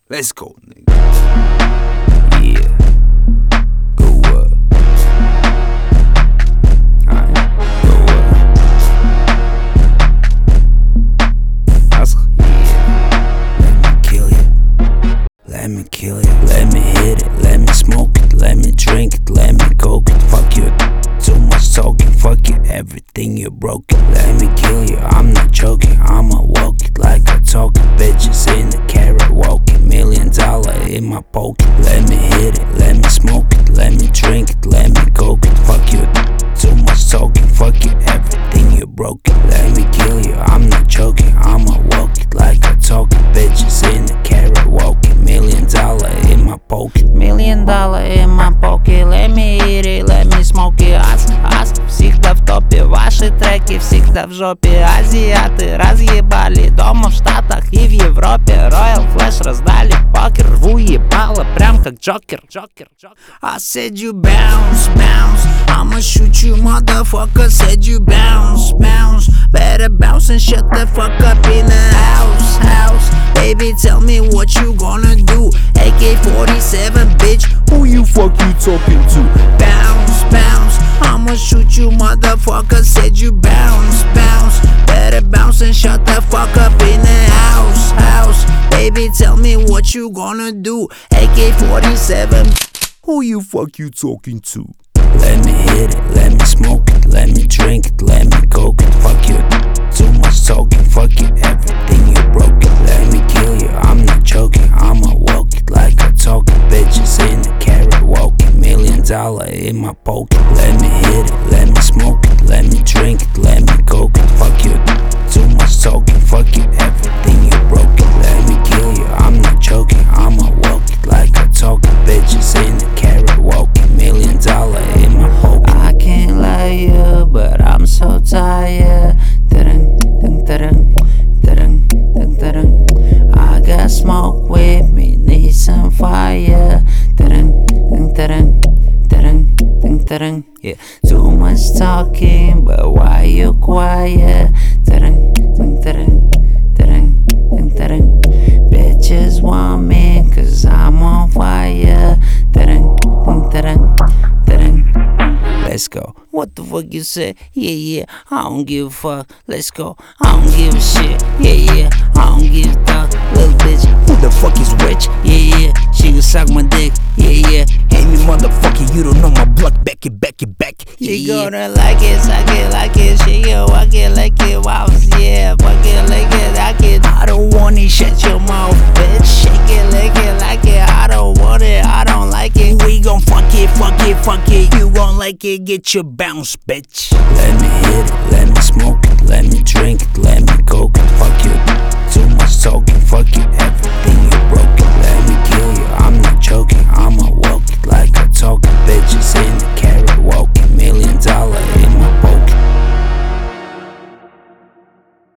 Let's go, nigga. Yeah. Go up. Alright. Go up. Yeah. Let me kill you. Let me kill you. Let me hit it. Let me smoke it. Let me drink it. Let me coke it. Fuck you. Too much talking. Fuck you. Everything you broken. Let me kill you. I'm not joking. I'ma walk it like I talk it. Bitches in the carrot walking. $1 million in my pocket. Let me hit it. Let me smoke it. Let me drink it. Let me coke it. Fuck you. Too much talking. Fuck you. Everything you broken. Let me kill you. I'm not joking. I'ma walk it like I talk it. Bitches in the carrot walking. $1 million in my pocket. $1 million in my pocket. Let me hit it, let me smoke it. Ас, всегда в топе. Ваши треки всегда в жопе. Азиаты разъебали дома в Штатах и в Европе. Royal Flash раздали покер. Рву ебало прям как Джокер. I said you bounce, bounce. I'ma shoot you, motherfucker. Said you bounce, bounce. Better bounce and shut the fuck up in the house. Baby, tell me what you gonna do. AK-47, bitch, who you fuck you talking to? Bounce, bounce, I'ma shoot you, motherfucker. Said you bounce, bounce. Better bounce and shut the fuck up in the house. Baby, tell me what you gonna do. AK-47, who you fuck you talking to? Let me hit it, let me smoke it, let me drink it, let me coke it. Fuck you, too much talking, fuck you, everything you broken. Let me kill you, I'm not joking, I'ma walk it like I talk it. Bitches in the carrot walking, $1 million in my pocket. Let me hit it, let me smoke it, let me drink it, let me coke it. Fuck you, too much talking, fuck you, everything you broken. Let me kill you, I'm not joking, I'ma walk it like I talk it. Bitches in the carrot walking, $1 million in my pocket. I can't lie you, but I'm so tired. I got smoke with me, need some fire. Yeah, too much talking, but why you quiet? Bitches want me, cause I'm on fire. Let's go. What the fuck you say? Yeah, I don't give a fuck. Let's go. I don't give a shit. Yeah, I don't give a fuck. Little bitch, who the fuck is rich? Yeah, she can suck my dick. Yeah, Hey me motherfucker, you don't know my block, back it. She gonna like it, suck it, like it. She gonna walk it, like it, wow. Yeah, fuck it, like it, like it. I don't want it, shut your mouth, bitch. Shake it, lick it, like it. I don't want it, I don't like it. We gon' fuck it. You gon' like it, get your bounce, bitch. Let me hit it, let me smoke it, let me drink it, let me coke it. Fuck you,